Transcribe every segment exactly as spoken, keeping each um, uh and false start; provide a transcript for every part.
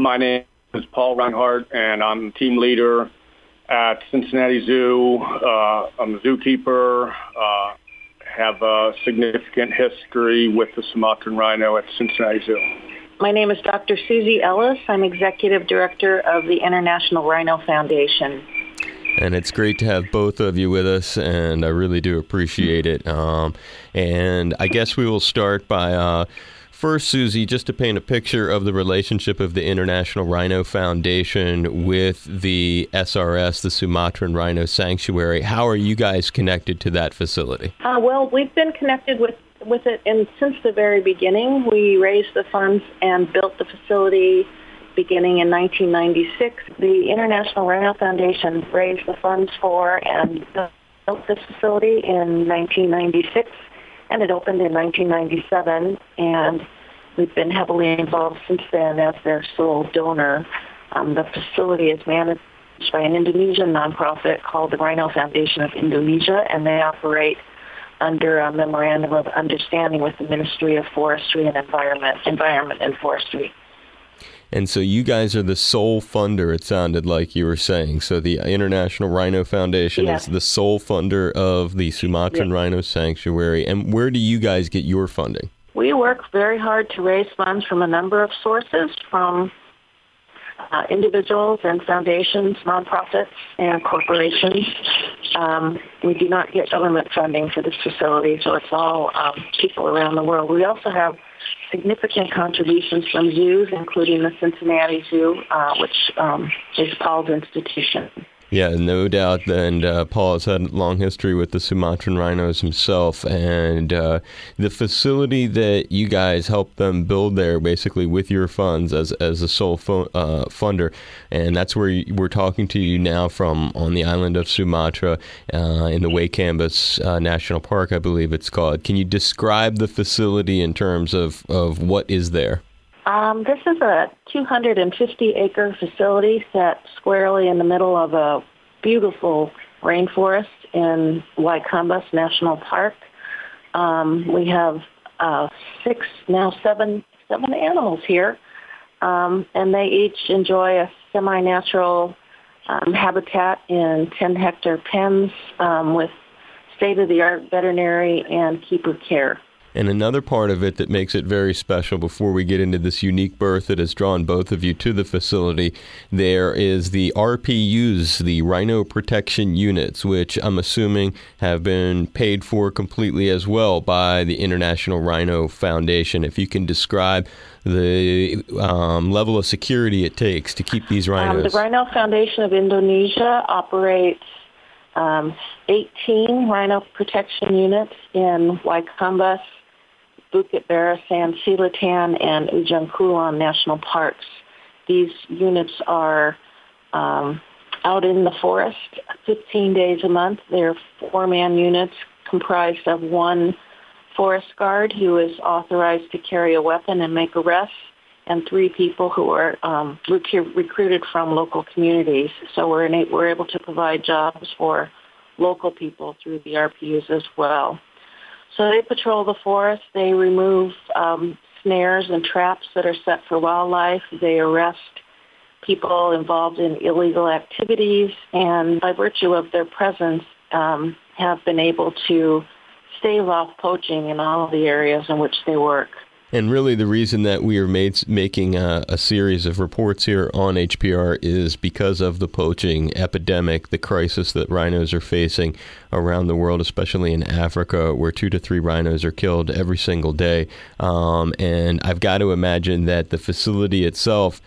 My name is Paul Reinhardt, and I'm team leader at Cincinnati Zoo. Uh, I'm a zookeeper, uh, have a significant history with the Sumatran rhino at Cincinnati Zoo. My name is Doctor Susie Ellis. I'm executive director of the International Rhino Foundation. And it's great to have both of you with us, and I really do appreciate it. Um, and I guess we will start by, uh, first, Susie, just to paint a picture of the relationship of the International Rhino Foundation with the S R S, the Sumatran Rhino Sanctuary. How are you guys connected to that facility? Uh, well, we've been connected with, with it and since the very beginning. We raised the funds and built the facility beginning in nineteen ninety-six. The International Rhino Foundation raised the funds for and built this facility in nineteen ninety-six, and it opened in nineteen ninety-seven, and we've been heavily involved since then as their sole donor. Um, the facility is managed by an Indonesian nonprofit called the Rhino Foundation of Indonesia, and they operate under a memorandum of understanding with the Ministry of Forestry and Environment, Environment and Forestry. And so you guys are the sole funder, it sounded like you were saying. So the International Rhino Foundation yes. is the sole funder of the Sumatran yes. Rhino Sanctuary. And where do you guys get your funding? We work very hard to raise funds from a number of sources, from uh, individuals and foundations, nonprofits, and corporations. Um, we do not get government funding for this facility, so it's all um, people around the world. We also have significant contributions from zoos, including the Cincinnati Zoo, uh, which um, is Paul's institution. Yeah, no doubt. And uh, Paul has had a long history with the Sumatran rhinos himself. And uh, the facility that you guys helped them build there, basically with your funds as as a sole fo- uh, funder, and that's where you, we're talking to you now from, on the island of Sumatra, uh, in the Waikambas uh, National Park, I believe it's called. Can you describe the facility in terms of, of what is there? Um, this is a two hundred fifty acre facility set squarely in the middle of a beautiful rainforest in Waikambas National Park. Um, we have uh, six, now seven, seven animals here, um, and they each enjoy a semi-natural um, habitat in ten hectare pens um, with state-of-the-art veterinary and keeper care. And another part of it that makes it very special, before we get into this unique birth that has drawn both of you to the facility, there is the R P Us, the Rhino Protection Units, which I'm assuming have been paid for completely as well by the International Rhino Foundation. If you can describe the um, level of security it takes to keep these rhinos. Um, the Rhino Foundation of Indonesia operates um, eighteen rhino protection units in Waikambas, Bukit Barisan, Selatan, and Ujung Kulon National Parks. These units are um, out in the forest fifteen days a month. They're four-man units comprised of one forest guard who is authorized to carry a weapon and make arrests, and three people who are um, rec- recruited from local communities. So we're, in, we're able to provide jobs for local people through the R P Us as well. So they patrol the forest. They remove um, snares and traps that are set for wildlife. They arrest people involved in illegal activities, and by virtue of their presence, um, have been able to stave off poaching in all of the areas in which they work. And really the reason that we are made, making a, a series of reports here on H P R is because of the poaching epidemic, the crisis that rhinos are facing around the world, especially in Africa, where two to three rhinos are killed every single day. Um, and I've got to imagine that the facility itself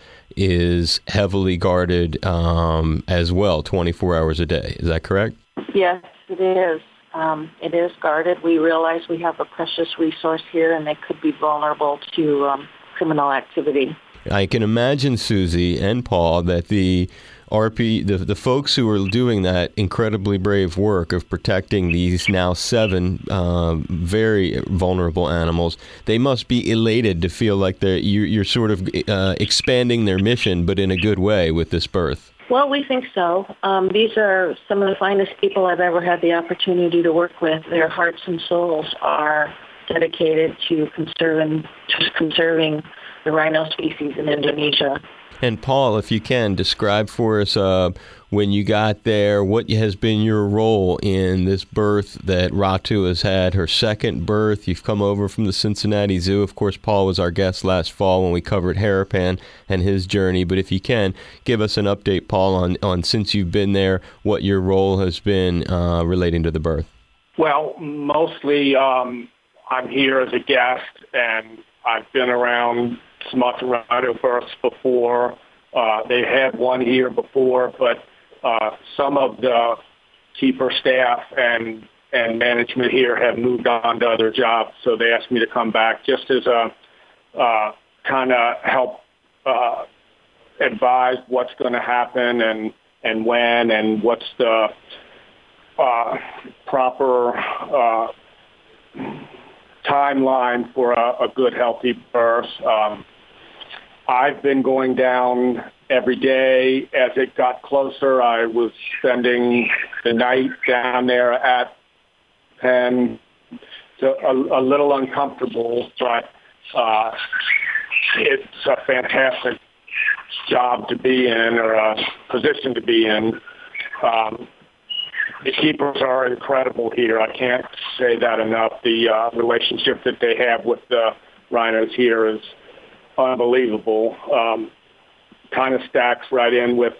is heavily guarded um, as well, twenty-four hours a day. Is that correct? Yes, it is. Um, it is guarded. We realize we have a precious resource here, and they could be vulnerable to um, criminal activity. I can imagine, Susie and Paul, that the R P, the, the folks who are doing that incredibly brave work of protecting these now seven uh, very vulnerable animals, they must be elated to feel like they're, you, you're sort of uh, expanding their mission, but in a good way with this birth. Well, we think so. Um, these are some of the finest people I've ever had the opportunity to work with. Their hearts and souls are dedicated to conserving, to conserving the rhino species in Indonesia. And Paul, if you can, describe for us uh, when you got there, what has been your role in this birth that Ratu has had, her second birth. You've come over from the Cincinnati Zoo. Of course, Paul was our guest last fall when we covered Harapan and his journey. But if you can, give us an update, Paul, on, on since you've been there, what your role has been uh, relating to the birth. Well, mostly um, I'm here as a guest, and I've been around Sumatran rhino births before. Uh, they had one here before, but uh, some of the keeper staff and and management here have moved on to other jobs, so they asked me to come back just as a uh, kind of help uh, advise what's going to happen and and when and what's the uh, proper uh, timeline for a, a good, healthy birth. Um, I've been going down every day. As it got closer, I was spending the night down there at Penn. So a, a little uncomfortable, but uh, it's a fantastic job to be in, or a position to be in. Um, The keepers are incredible here. I can't say that enough. The uh, relationship that they have with the rhinos here is unbelievable. Um, kind of stacks right in with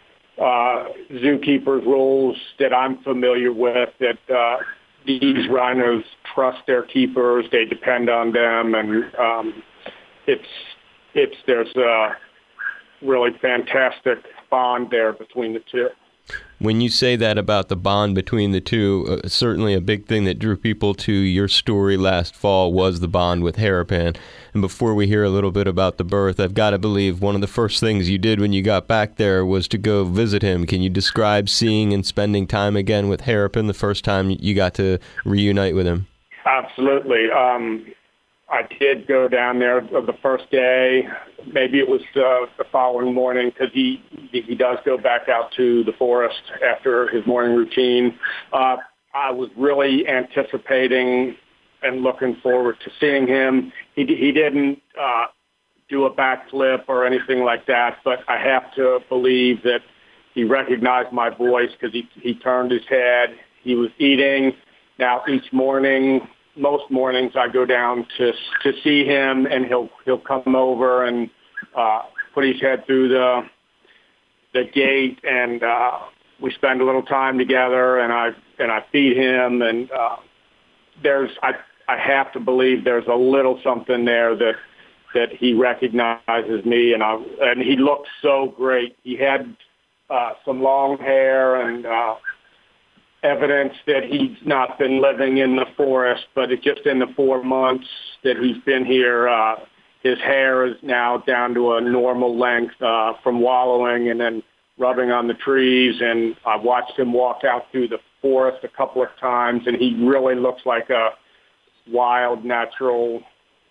uh, zookeepers' rules that I'm familiar with, that uh, these rhinos trust their keepers. They depend on them, and um, it's it's there's a really fantastic bond there between the two. When you say that about the bond between the two, uh, certainly a big thing that drew people to your story last fall was the bond with Harapan. And before we hear a little bit about the birth, I've got to believe one of the first things you did when you got back there was to go visit him. Can you describe seeing and spending time again with Harapan the first time you got to reunite with him? Absolutely. Um, I did go down there the first day. Maybe it was uh, the following morning, because he he does go back out to the forest after his morning routine. Uh, I was really anticipating and looking forward to seeing him. He he didn't uh, do a backflip or anything like that, but I have to believe that he recognized my voice, because he he turned his head. He was eating. Now each morning. Most mornings I go down to to see him, and he'll he'll come over and uh, put his head through the the gate, and uh, we spend a little time together, and I and I feed him, and uh, there's I I have to believe there's a little something there that that he recognizes me, and I and he looked so great. He had uh, some long hair and. Uh, evidence that he's not been living in the forest, but it just in the four months that he's been here, uh, his hair is now down to a normal length uh, from wallowing and then rubbing on the trees. And I watched him walk out through the forest a couple of times, and he really looks like a wild, natural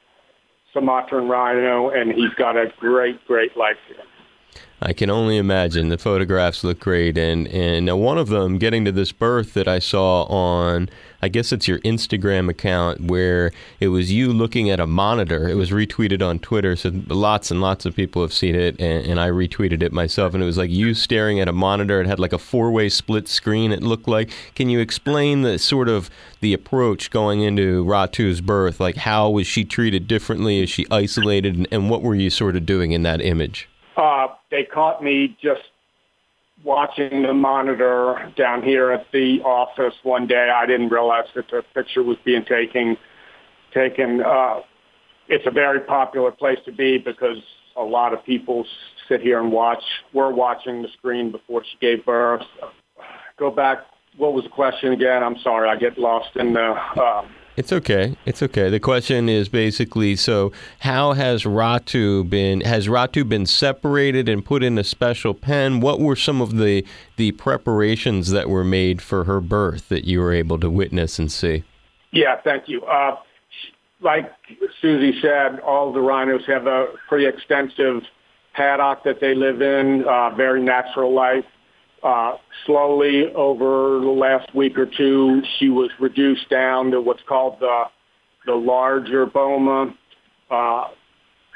Sumatran rhino, and he's got a great, great life here. I can only imagine. The photographs look great. And, and one of them, getting to this birth that I saw on, I guess it's your Instagram account, where it was you looking at a monitor. It was retweeted on Twitter, so lots and lots of people have seen it, and, and I retweeted it myself. And it was like you staring at a monitor. It had like a four-way split screen, it looked like. Can you explain the sort of the approach going into Ratu's birth? Like, how was she treated differently? Is she isolated? And, and what were you sort of doing in that image? Uh, they caught me just watching the monitor down here at the office one day. I didn't realize that the picture was being taken. Taken. Uh, it's a very popular place to be, because a lot of people sit here and watch. We're watching the screen before she gave birth. Go back. What was the question again? I'm sorry. I get lost in the... Uh, It's okay. It's okay. The question is basically, so how has Ratu been, has Ratu been separated and put in a special pen? What were some of the, the preparations that were made for her birth that you were able to witness and see? Yeah, thank you. Uh, like Susie said, all the rhinos have a pretty extensive paddock that they live in, uh, very natural life. Uh, slowly over the last week or two, she was reduced down to what's called the the larger boma. Uh,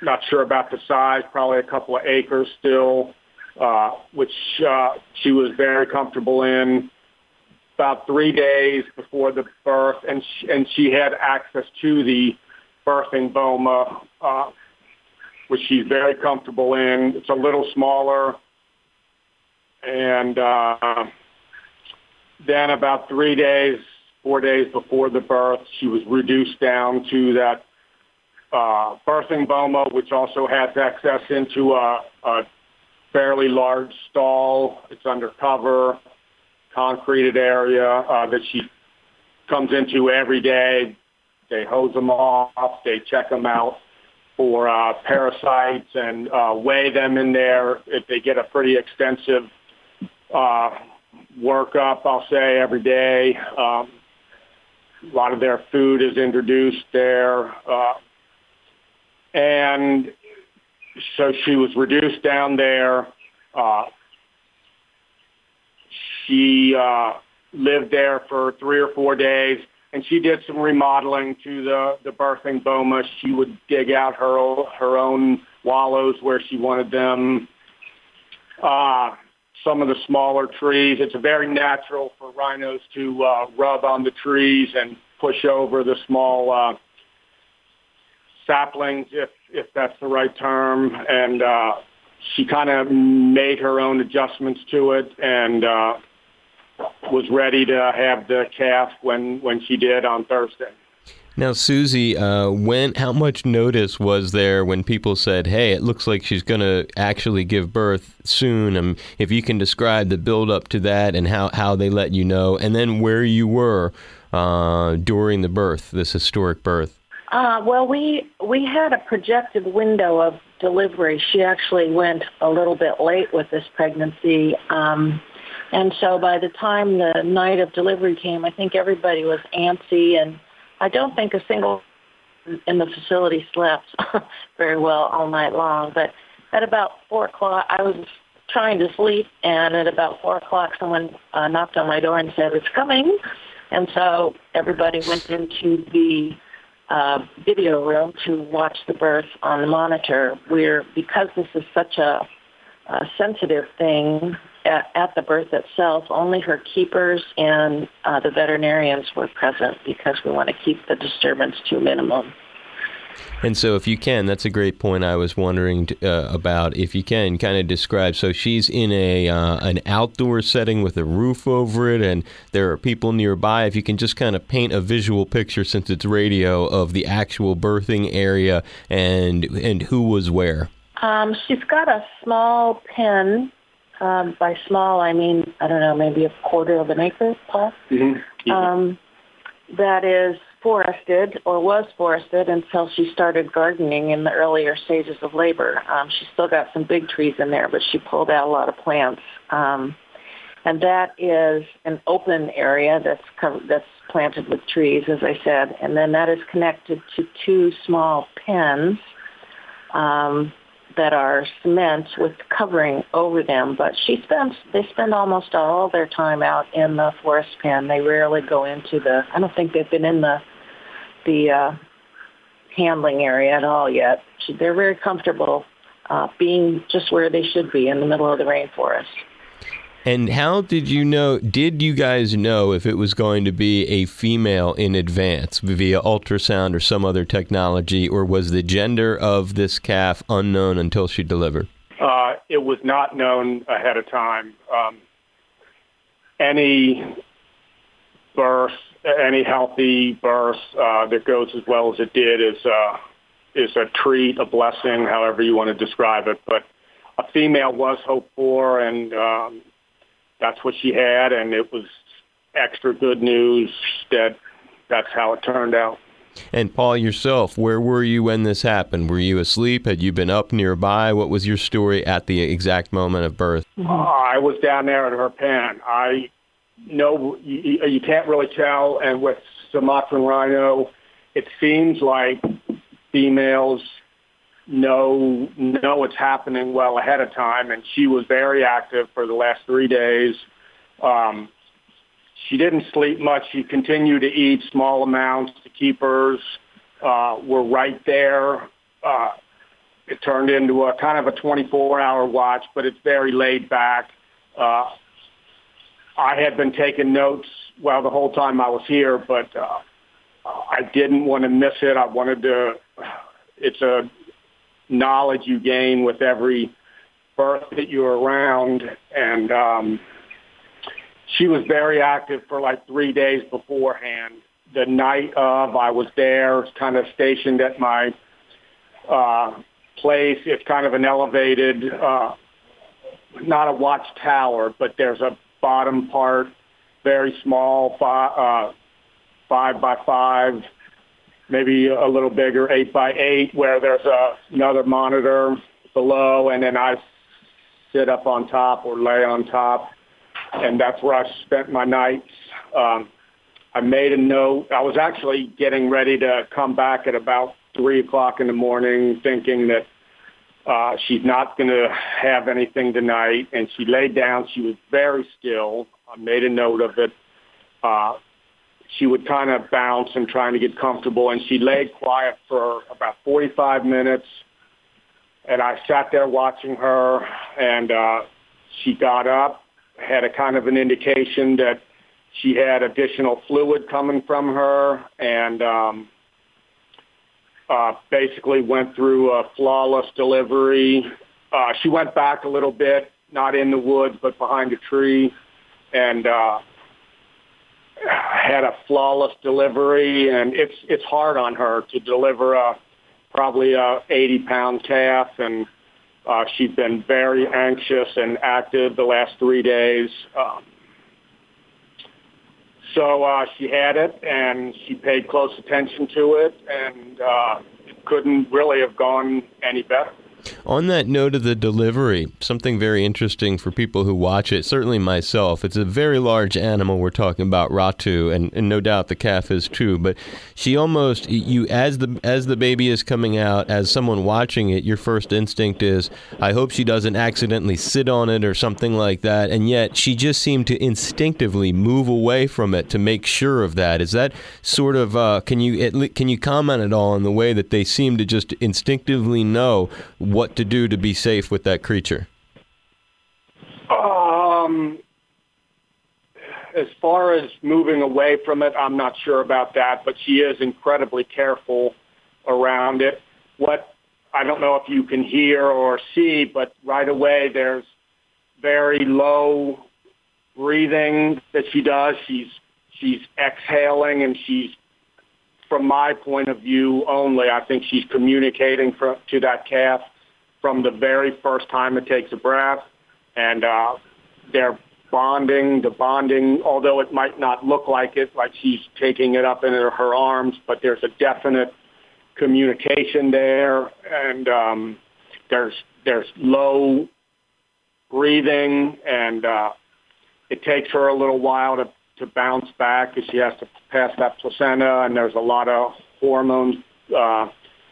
not sure about the size, probably a couple of acres still, uh, which uh, she was very comfortable in. About three days before the birth, and she, and she had access to the birthing boma, uh, which she's very comfortable in. It's a little smaller. And uh, then about three days, four days before the birth, she was reduced down to that uh, birthing boma, which also has access into a, a fairly large stall. It's undercover, concreted area uh, that she comes into every day. They hose them off. They check them out for uh, parasites and uh, weigh them in there. If they get a pretty extensive uh, workup, I'll say, every day. Um, a lot of their food is introduced there. Uh, and so she was reduced down there. Uh, she uh, lived there for three or four days. And she did some remodeling to the, the birthing boma. She would dig out her her own wallows where she wanted them. Uh, some of the smaller trees. It's very natural for rhinos to uh, rub on the trees and push over the small uh, saplings, if if that's the right term. And uh, she kind of made her own adjustments to it, and uh, was ready to have the calf when, when she did on Thursday. Now, Susie, uh, when how much notice was there when people said, hey, it looks like she's going to actually give birth soon? Um, if you can describe the build-up to that and how, how they let you know, and then where you were uh, during the birth, this historic birth. Uh, well, we we had a projected window of delivery. She actually went a little bit late with this pregnancy. Um And so by the time the night of delivery came, I think everybody was antsy, and I don't think a single in the facility slept very well all night long. But at about four o'clock, I was trying to sleep, and at about four o'clock, someone uh, knocked on my door and said, "It's coming." And so everybody went into the uh, video room to watch the birth on the monitor. We're, because this is such a, a sensitive thing, At, at the birth itself, only her keepers and uh, the veterinarians were present because we want to keep the disturbance to a minimum. And so if you can, that's a great point I was wondering uh, about. If you can, kind of describe. So she's in a uh, an outdoor setting with a roof over it, and there are people nearby. If you can just kind of paint a visual picture, since it's radio, of the actual birthing area and, and who was where. Um, she's got a small pen. Um, by small, I mean, I don't know, maybe a quarter of an acre, Paul, mm-hmm. Yeah. um, that is forested or was forested until she started gardening in the earlier stages of labor. Um, she's still got some big trees in there, but she pulled out a lot of plants. Um, and that is an open area that's covered, that's planted with trees, as I said. And then that is connected to two small pens, um, that are cement with covering over them, but she spends, they spend almost all their time out in the forest pen. They rarely go into the, I don't think they've been in the, the uh, handling area at all yet. She, they're very comfortable uh, being just where they should be in the middle of the rainforest. And how did you know, did you guys know if it was going to be a female in advance via ultrasound or some other technology, or was the gender of this calf unknown until she delivered? Uh, it was not known ahead of time. Um, any birth, any healthy birth uh, that goes as well as it did is, uh, is a treat, a blessing, however you want to describe it. But a female was hoped for, and um, that's what she had, and it was extra good news that that's how it turned out. And Paul, yourself, where were you when this happened? Were you asleep? Had you been up nearby? What was your story at the exact moment of birth? Uh, I was down there at her pen. I know you, you can't really tell, and with Sumatran rhino, it seems like females know know what's happening well ahead of time, and she was very active for the last three days. Um, she didn't sleep much. She continued to eat small amounts. The keepers uh, were right there. Uh, it turned into a kind of a twenty-four hour watch, but it's very laid back. Uh, I had been taking notes, well, the whole time I was here, but uh, I didn't want to miss it. I wanted to, it's a knowledge you gain with every birth that you're around. And um, she was very active for like three days beforehand. The night of, I was there, kind of stationed at my uh, place. It's kind of an elevated, uh, not a watchtower, but there's a bottom part, very small, five, uh, five by five, maybe a little bigger, eight by eight, where there's a, another monitor below, and then I sit up on top or lay on top, and that's where I spent my nights. Um, I made a note. I was actually getting ready to come back at about three o'clock in the morning, thinking that uh, she's not going to have anything tonight. And she laid down. She was very still. I made a note of it. Uh, she would kind of bounce and trying to get comfortable. And she laid quiet for about forty-five minutes. And I sat there watching her, and uh, she got up, had a kind of an indication that she had additional fluid coming from her, and um, uh, basically went through a flawless delivery. Uh, she went back a little bit, not in the woods, but behind a tree, and uh, had a flawless delivery. And it's it's hard on her to deliver a probably a eighty pound calf, and uh, she's been very anxious and active the last three days. Um, So uh, she had it, and she paid close attention to it, and uh, it couldn't really have gone any better. On that note of the delivery, something very interesting for people who watch it, certainly myself, it's a very large animal we're talking about, Ratu, and, and no doubt the calf is too, but she almost, you as the as the baby is coming out, as someone watching it, your first instinct is, I hope she doesn't accidentally sit on it or something like that, and yet she just seemed to instinctively move away from it to make sure of that. Is that sort of, uh, can you at le- can you comment at all on the way that they seem to just instinctively know what to do to be safe with that creature? Um, as far as moving away from it, I'm not sure about that, but she is incredibly careful around it. What, I don't know if you can hear or see, but right away there's very low breathing that she does. She's, she's exhaling, and she's, from my point of view only, I think she's communicating for, to that calf from the very first time it takes a breath, and uh, they're bonding. The bonding, although it might not look like it, like she's taking it up into her arms, but there's a definite communication there, and um, there's there's low breathing, and uh, it takes her a little while to, to bounce back because she has to pass that placenta, and there's a lot of hormones uh,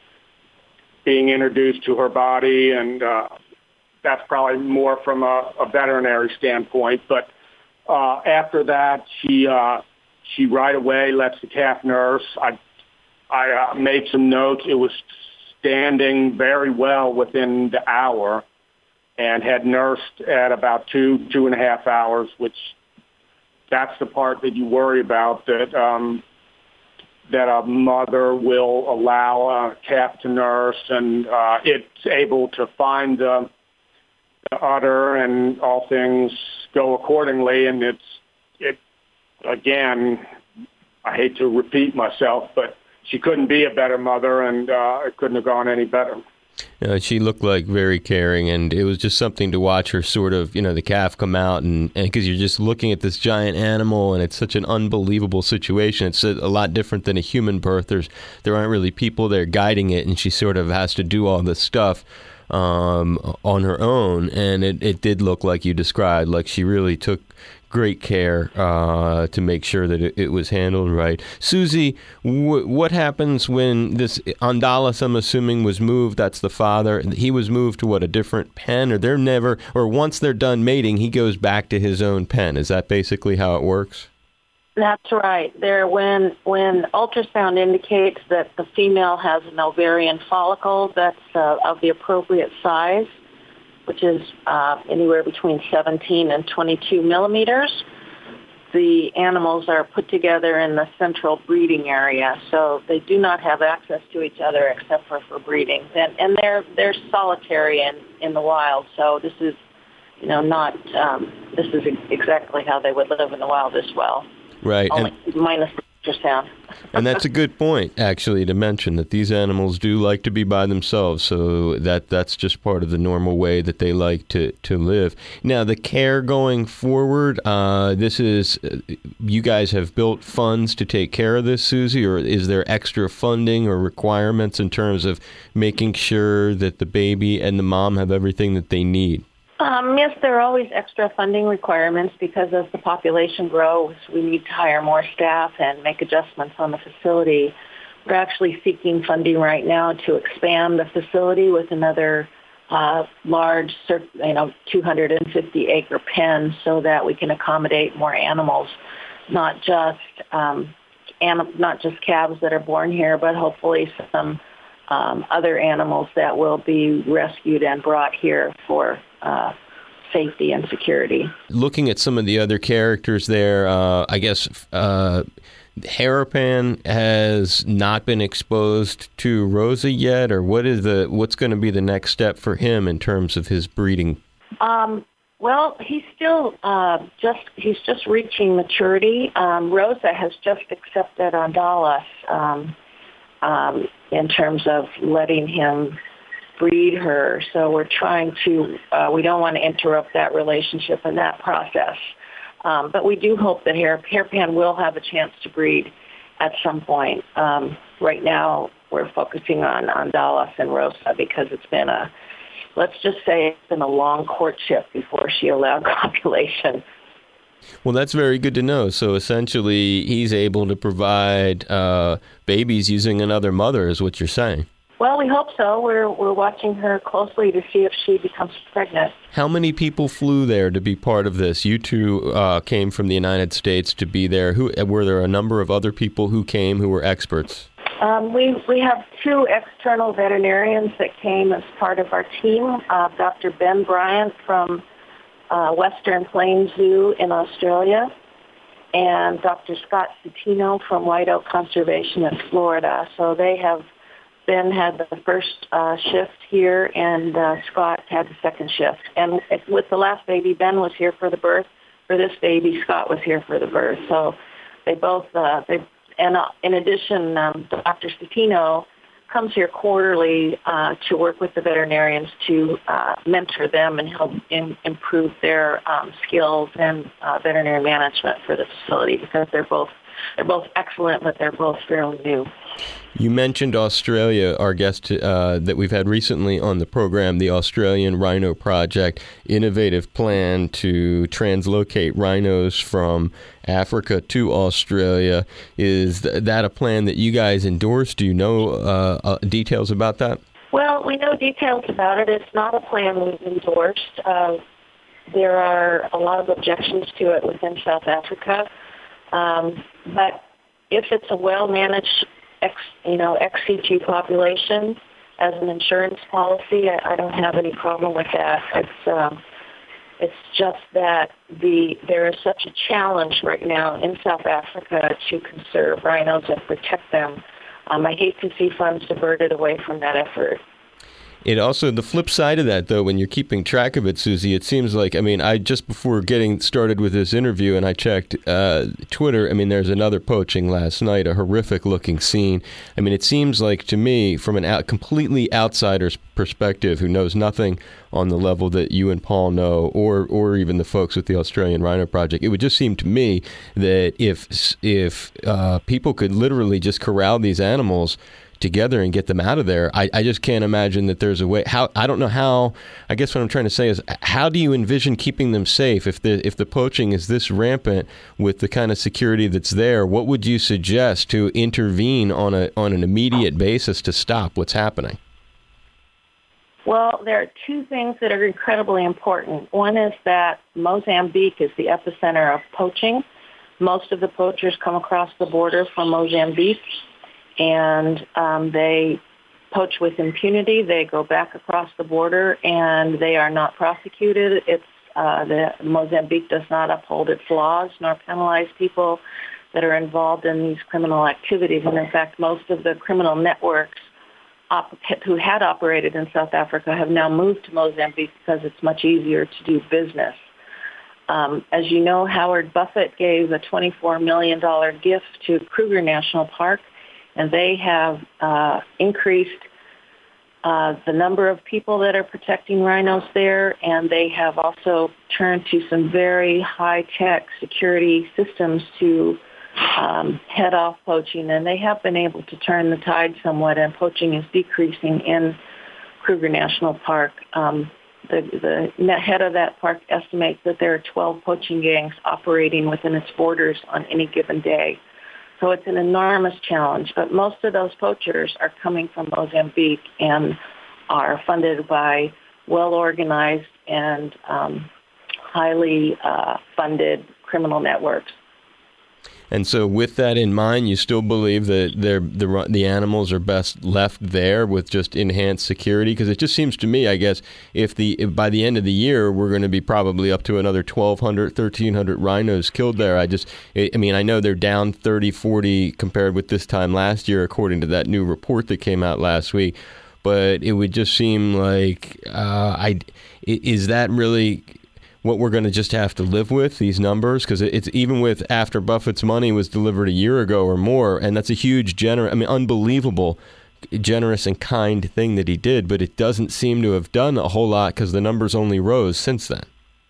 being introduced to her body, and uh, that's probably more from a, a veterinary standpoint. But uh, after that, she uh, she right away lets the calf nurse. I I uh, made some notes. It was standing very well within the hour, and had nursed at about two two and a half hours, which that's the part that you worry about, that um, that a mother will allow a calf to nurse, and uh, it's able to find the, the udder, and all things go accordingly. And it's, it, again, I hate to repeat myself, but she couldn't be a better mother, and uh, it couldn't have gone any better. Uh, she looked like very caring, and it was just something to watch her sort of, you know, the calf come out, and because you're just looking at this giant animal, and it's such an unbelievable situation. It's a, a lot different than a human birth. There's, there aren't really people there guiding it, and she sort of has to do all this stuff um, on her own, and it, it did look like you described, like she really took great care uh, to make sure that it, it was handled right. Susie, w- what happens when this Andalas, I'm assuming, was moved? That's the father. He was moved to what, a different pen, or they're never, or once they're done mating, he goes back to his own pen. Is that basically how it works? That's right. There, when when ultrasound indicates that the female has an ovarian follicle that's uh, of the appropriate size, which is uh, anywhere between seventeen and twenty-two millimeters, the animals are put together in the central breeding area, so they do not have access to each other except for for breeding. And, and they're they're solitary in, in the wild, so this is, you know, not um, this is exactly how they would live in the wild as well. Right. Only and, minus the ultrasound. And that's a good point, actually, to mention that these animals do like to be by themselves, so that that's just part of the normal way that they like to, to live. Now, the care going forward, uh, this is, you guys have built funds to take care of this, Susie, or is there extra funding or requirements in terms of making sure that the baby and the mom have everything that they need? Um, yes, there are always extra funding requirements because as the population grows, we need to hire more staff and make adjustments on the facility. We're actually seeking funding right now to expand the facility with another uh, large, you know, two hundred fifty acre pen so that we can accommodate more animals, not just um, anim- not just calves that are born here, but hopefully some um, other animals that will be rescued and brought here for Uh, safety and security. Looking at some of the other characters there, uh, I guess uh, Harapan has not been exposed to Rosa yet, or what is the what's going to be the next step for him in terms of his breeding? Um, well, he's still uh, just he's just reaching maturity. Um, Rosa has just accepted Andalas um, um, in terms of letting him breed her, so we're trying to, uh, we don't want to interrupt that relationship and that process. Um, but we do hope that Hair, Harapan will have a chance to breed at some point. Um, right now, we're focusing on, on Dallas and Rosa because it's been a, let's just say it's been a long courtship before she allowed copulation. Well, that's very good to know. So essentially, he's able to provide uh, babies using another mother, is what you're saying. Well, we hope so. We're we're watching her closely to see if she becomes pregnant. How many people flew there to be part of this? You two uh, came from the United States to be there. Who were there? A number of other people who came who were experts. Um, we we have two external veterinarians that came as part of our team. Uh, Doctor Ben Bryant from uh, Western Plains Zoo in Australia, and Doctor Scott Citino from White Oak Conservation in Florida. So they have. Ben had the first uh, shift here, and uh, Scott had the second shift. And with the last baby, Ben was here for the birth. For this baby, Scott was here for the birth. So they both, uh, they, and uh, in addition, um, Doctor Citino comes here quarterly uh, to work with the veterinarians to uh, mentor them and help in, improve their um, skills and uh, veterinary management for the facility because they're both they're both excellent, but they're both fairly new. You mentioned Australia, our guest uh, that we've had recently on the program, the Australian Rhino Project, innovative plan to translocate rhinos from Africa to Australia. Is th- that a plan that you guys endorsed? Do you know uh, uh, details about that? Well, we know details about it. It's not a plan we've endorsed. Uh, there are a lot of objections to it within South Africa. Um, but if it's a well-managed, ex, you know, ex situ population as an insurance policy, I, I don't have any problem with that. It's um, it's just that the there is such a challenge right now in South Africa to conserve rhinos and protect them. Um, I hate to see funds diverted away from that effort. It also, the flip side of that, though, when you're keeping track of it, Susie, it seems like, I mean, I just before getting started with this interview and I checked uh, Twitter, I mean, there's another poaching last night, a horrific looking scene. I mean, it seems like to me, from an out, completely outsider's perspective who knows nothing on the level that you and Paul know, or or even the folks with the Australian Rhino Project, it would just seem to me that if, if uh, people could literally just corral these animals together and get them out of there, I, I just can't imagine that there's a way. How I don't know how. I guess what I'm trying to say is, how do you envision keeping them safe if the if the poaching is this rampant with the kind of security that's there? What would you suggest to intervene on a on an immediate basis to stop what's happening? Well, there are two things that are incredibly important. One is that Mozambique is the epicenter of poaching. most of the poachers come across the border from Mozambique, and um, they poach with impunity. They go back across the border, and they are not prosecuted. It's uh, the Mozambique does not uphold its laws nor penalize people that are involved in these criminal activities. And in fact, most of the criminal networks op- who had operated in South Africa have now moved to Mozambique because it's much easier to do business. Um, as you know, Howard Buffett gave a twenty-four million dollars gift to Kruger National Park, and they have uh, increased uh, the number of people that are protecting rhinos there, and they have also turned to some very high-tech security systems to um, head off poaching, and they have been able to turn the tide somewhat, and poaching is decreasing in Kruger National Park. Um, The, the head of that park estimates that there are twelve poaching gangs operating within its borders on any given day. So it's an enormous challenge. But most of those poachers are coming from Mozambique and are funded by well-organized and um, highly uh, funded criminal networks. And so with that in mind, you still believe that they're, the the animals are best left there with just enhanced security? Because it just seems to me, I guess, if the if by the end of the year, we're going to be probably up to another twelve hundred, thirteen hundred rhinos killed there. I just, I mean, I know they're down thirty, forty compared with this time last year, according to that new report that came out last week. But it would just seem like, uh, I is that really what we're going to just have to live with, these numbers? Because it's even with after Buffett's money was delivered a year ago or more, and that's a huge, gener- I mean, unbelievable, generous and kind thing that he did, but it doesn't seem to have done a whole lot because the numbers only rose since then.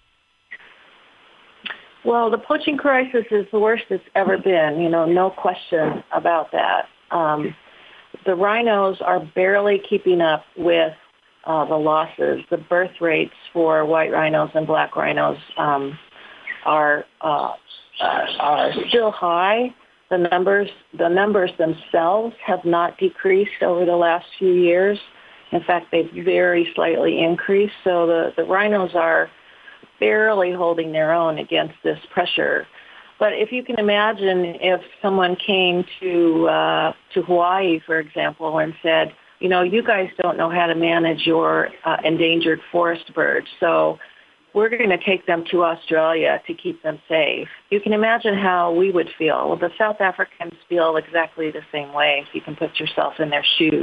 Well, the poaching crisis is the worst it's ever been, you know, no question about that. Um, the rhinos are barely keeping up with Uh, the losses. The birth rates for white rhinos and black rhinos um, are uh, uh, are still high. The numbers the numbers themselves have not decreased over the last few years. In fact, they've very slightly increased. So the, the rhinos are barely holding their own against this pressure. But if you can imagine if someone came to uh, to Hawaii, for example, and said, you know, you guys don't know how to manage your uh, endangered forest birds, so we're going to take them to Australia to keep them safe. You can imagine how we would feel. Well, the South Africans feel exactly the same way, if you can put yourself in their shoes.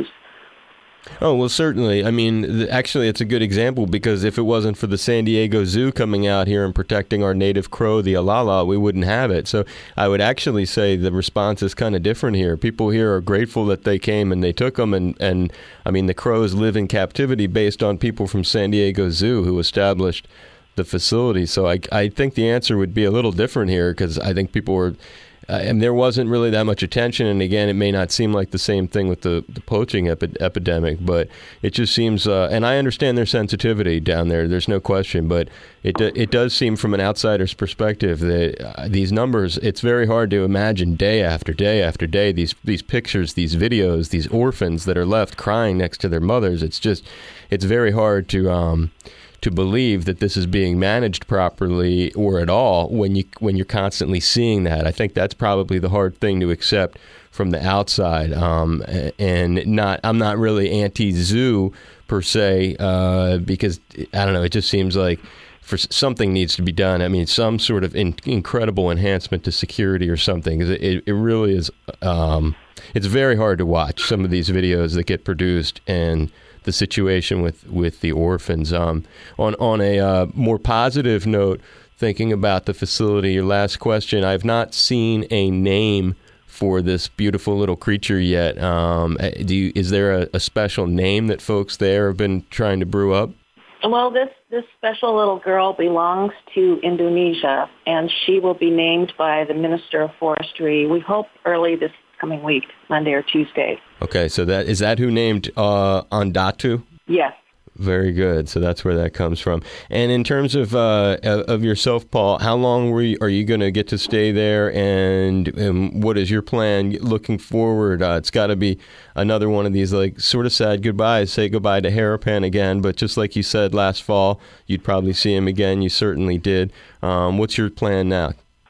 Oh, well, certainly. I mean, actually, it's a good example because if it wasn't for the San Diego Zoo coming out here and protecting our native crow, the alala, we wouldn't have it. So I would actually say the response is kind of different here. People here are grateful that they came and they took them. And, and I mean, the crows live in captivity based on people from San Diego Zoo who established the facility. So I, I think the answer would be a little different here because I think people were... Uh, and there wasn't really that much attention. And again, it may not seem like the same thing with the, the poaching epi- epidemic, but it just seems, uh, and I understand their sensitivity down there, there's no question, but it do, it does seem from an outsider's perspective that uh, these numbers, it's very hard to imagine day after day after day, these, these pictures, these videos, these orphans that are left crying next to their mothers. It's just, it's very hard to... Um, to believe that this is being managed properly or at all when you when you're constantly seeing that. I think that's probably the hard thing to accept from the outside. Um, and not I'm not really anti-zoo per se uh, because I don't know. It just seems like for something needs to be done. I mean, some sort of in, incredible enhancement to security or something. It, it, it really is. Um, it's very hard to watch some of these videos that get produced and the situation with, with the orphans. Um, on on a uh, more positive note, thinking about the facility, your last question, I've not seen a name for this beautiful little creature yet. Um, do you, is there a, a special name that folks there have been trying to brew up? Well, this, this special little girl belongs to Indonesia, and she will be named by the Minister of Forestry, we hope early this coming week, Monday or Tuesday. Okay, so that is that who named uh, Ondatu? Yes. Very good. So that's where that comes from. And in terms of uh, of yourself, Paul, how long were you, are you going to get to stay there, and um, what is your plan looking forward? Uh, it's got to be another one of these like sort of sad goodbyes. Say goodbye to Harapan again, but just like you said last fall, you'd probably see him again. You certainly did. Um, what's your plan now? Uh,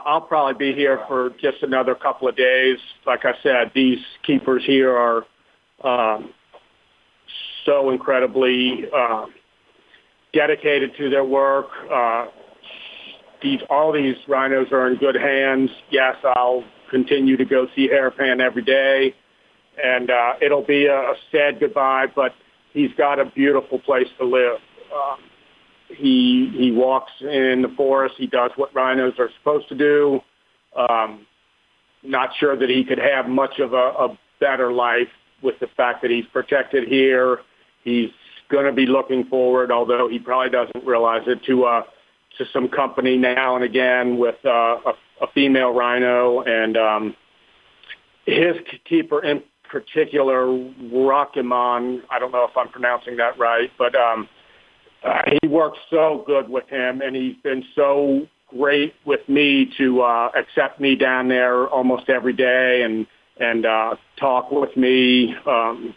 I'll probably be here for just another couple of days. Like I said, these keepers here are um, so incredibly uh, dedicated to their work. Uh, these all these rhinos are in good hands. Yes, I'll continue to go see Harapan every day, and uh, it'll be a, a sad goodbye, but he's got a beautiful place to live. Um, he he walks in the forest. He does what rhinos are supposed to do. Um, not sure that he could have much of a, a better life with the fact that he's protected here. He's going to be looking forward, although he probably doesn't realize it, to uh, to some company now and again with uh, a, a female rhino, and um, his keeper in particular, Rockimon. I don't know if I'm pronouncing that right, but um, uh, he works so good with him, and he's been so great with me to uh, accept me down there almost every day and and uh, talk with me. Um,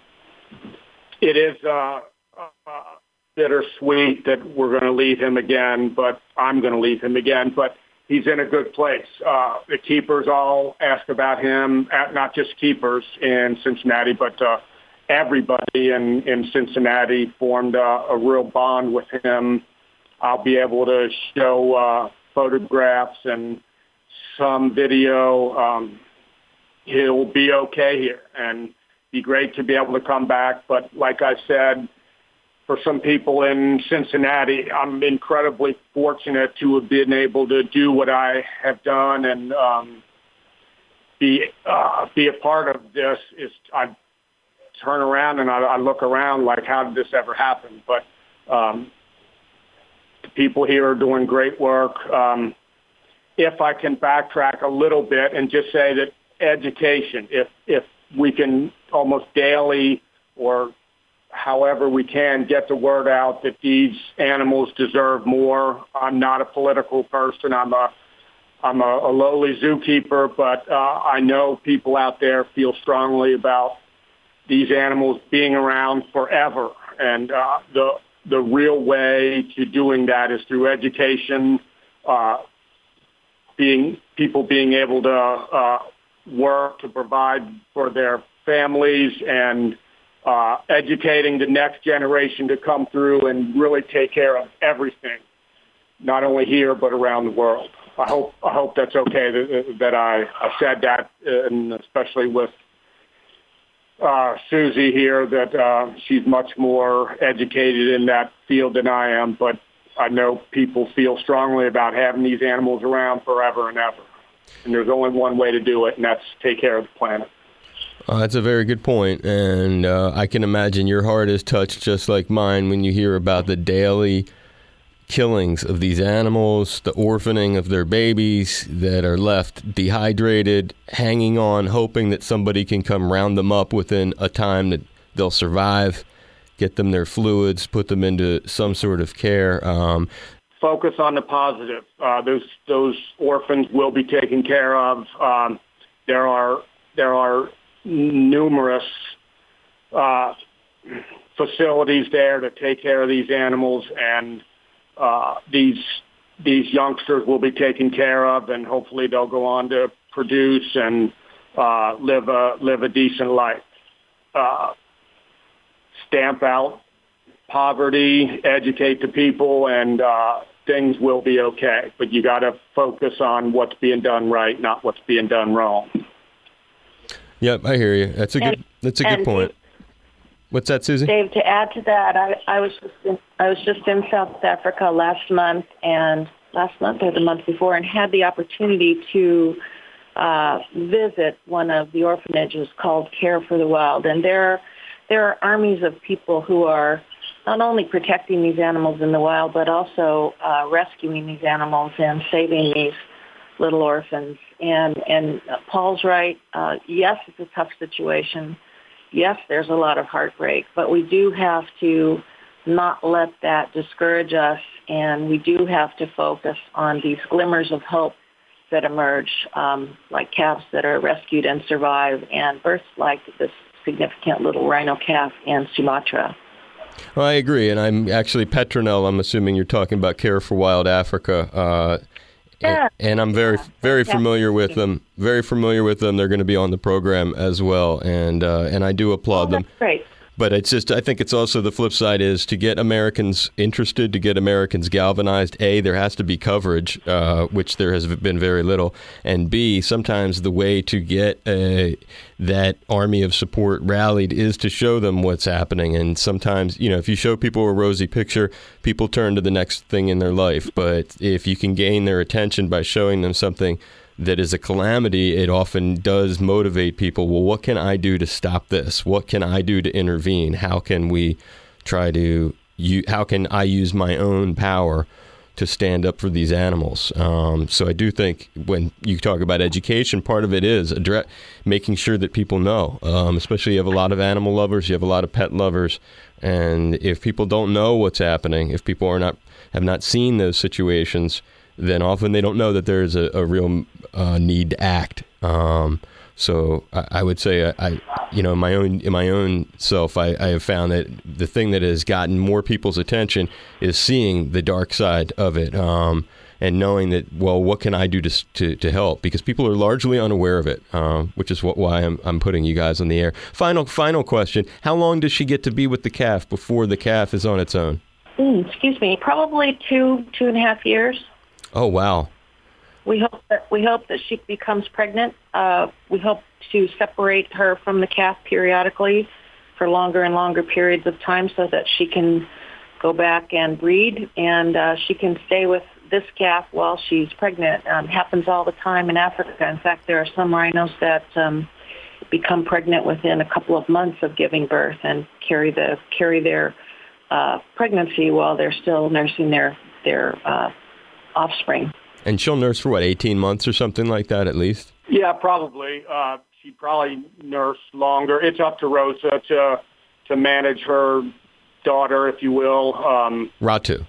it is uh, uh, bittersweet that we're going to leave him again, but I'm going to leave him again. But he's in a good place. Uh, the keepers all ask about him, not just keepers in Cincinnati, but uh, everybody in, in Cincinnati formed uh, a real bond with him. I'll be able to show uh, photographs and some video. Um, he'll be okay here, and be great to be able to come back. But like I said, for some people in Cincinnati, I'm incredibly fortunate to have been able to do what I have done and um, be uh, be a part of this. Is I turn around and I, I look around like, how did this ever happen? But um, the people here are doing great work. Um, if I can backtrack a little bit and just say that education, if if we can almost daily or however we can get the word out that these animals deserve more. I'm not a political person. I'm a I'm a, a lowly zookeeper, but uh, I know people out there feel strongly about these animals being around forever. And uh, the the real way to doing that is through education, uh, being people being able to uh, work to provide for their families and uh, educating the next generation to come through and really take care of everything, not only here but around the world. I hope I hope that's okay that, that I, I said that, and especially with uh, Susie here, that uh, she's much more educated in that field than I am. But I know people feel strongly about having these animals around forever and ever. And there's only one way to do it, and that's take care of the planet. Uh, that's a very good point, and uh, I can imagine your heart is touched just like mine when you hear about the daily killings of these animals, the orphaning of their babies that are left dehydrated, hanging on, hoping that somebody can come round them up within a time that they'll survive, get them their fluids, put them into some sort of care. Um, Focus on the positive. Uh, those those orphans will be taken care of. Um, there are there are numerous uh, facilities there to take care of these animals, and uh, these these youngsters will be taken care of, and hopefully they'll go on to produce and uh, live a live a decent life. Uh, stamp out poverty, educate the people, and uh, things will be okay. But you got to focus on what's being done right, not what's being done wrong. Yep, I hear you. That's a good. That's a good point. What's that, Susie? Dave, to add to that, I, I was just in, I was just in South Africa last month and last month or the month before, and had the opportunity to uh, visit one of the orphanages called Care for the Wild, and there there are armies of people who are not only protecting these animals in the wild, but also uh, rescuing these animals and saving these little orphans. And and Paul's right. Uh, yes, it's a tough situation. Yes, there's a lot of heartbreak, but we do have to not let that discourage us, and we do have to focus on these glimmers of hope that emerge, um, like calves that are rescued and survive, and births like this significant little rhino calf in Sumatra. Well, I agree, and I'm actually Petronel. I'm assuming you're talking about Care for Wild Africa. Uh, Yeah. And I'm very, Yeah. very Yeah. familiar with them. Very familiar with them. They're going to be on the program as well, and uh, and I do applaud Oh, them. that's great. But it's just, I think it's also the flip side is to get Americans interested, to get Americans galvanized. A, there has to be coverage, uh, which there has been very little. And B, sometimes the way to get uh, that army of support rallied is to show them what's happening. And sometimes, you know, if you show people a rosy picture, people turn to the next thing in their life. But if you can gain their attention by showing them something that is a calamity, it often does motivate people. Well, what can I do to stop this? What can I do to intervene? How can we try to, you, how can I use my own power to stand up for these animals? Um, so I do think when you talk about education, part of it is address, making sure that people know, um, especially you have a lot of animal lovers, you have a lot of pet lovers. And if people don't know what's happening, if people are not, have not seen those situations, then often they don't know that there's a, a real uh, need to act. Um, so I, I would say, I, I, you know, in my own in my own self, I, I have found that the thing that has gotten more people's attention is seeing the dark side of it, um, and knowing that, well, what can I do to to, to help? Because people are largely unaware of it, um, which is what why I'm I'm putting you guys on the air. Final final question: how long does she get to be with the calf before the calf is on its own? Mm, excuse me, probably two two and a half years. Oh, wow. We hope that we hope that she becomes pregnant. Uh, we hope to separate her from the calf periodically for longer and longer periods of time so that she can go back and breed, and uh, she can stay with this calf while she's pregnant. Um, happens all the time in Africa. In fact, there are some rhinos that um, become pregnant within a couple of months of giving birth and carry the carry their uh, pregnancy while they're still nursing their their uh, offspring. And she'll nurse for what, eighteen months or something like that at least? Yeah, probably. Uh, she'd probably nurse longer. It's up to Rosa to to manage her daughter, if you will. Um, Ratu.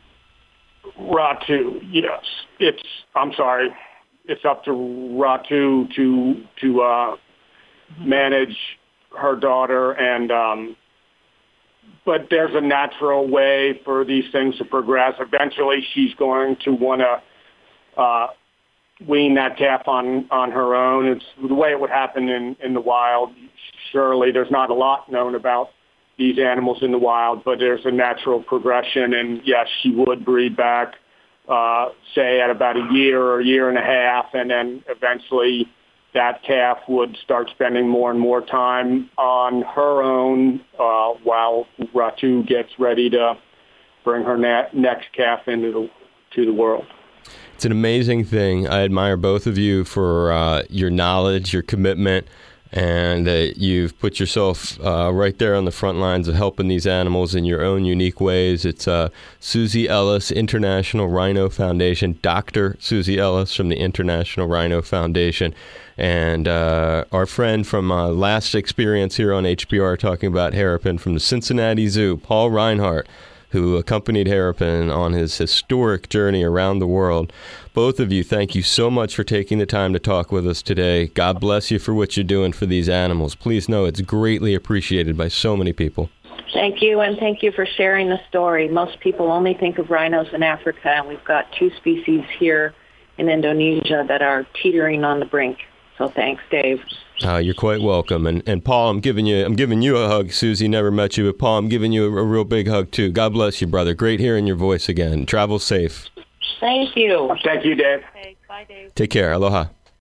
Ratu, yes. It's. I'm sorry. It's up to Ratu to to uh, manage her daughter, and um, but there's a natural way for these things to progress. Eventually, she's going to want to uh, wean that calf on, on her own. It's the way it would happen in, in the wild. Surely, there's not a lot known about these animals in the wild, but there's a natural progression. And yes, she would breed back, uh, say, at about a year or a year and a half, and then eventually that calf would start spending more and more time on her own uh, while Ratu gets ready to bring her na- next calf into the to the world. It's an amazing thing. I admire both of you for uh, your knowledge, your commitment, and uh, you've put yourself uh, right there on the front lines of helping these animals in your own unique ways. It's uh, Susie Ellis, International Rhino Foundation, Doctor Susie Ellis from the International Rhino Foundation, and uh, our friend from uh, last experience here on H P R talking about hairpin from the Cincinnati Zoo, Paul Reinhardt, who accompanied Hairpin on his historic journey around the world. Both of you, thank you so much for taking the time to talk with us today. God bless you for what you're doing for these animals. Please know it's greatly appreciated by so many people. Thank you, and thank you for sharing the story. Most people only think of rhinos in Africa, and we've got two species here in Indonesia that are teetering on the brink. So thanks, Dave. Uh, you're quite welcome. And and Paul, I'm giving you I'm giving you a hug. Susie never met you, but Paul, I'm giving you a, a real big hug too. God bless you, brother. Great hearing your voice again. Travel safe. Thank you. Thank you, Dave. Okay, bye, Dave. Take care. Aloha.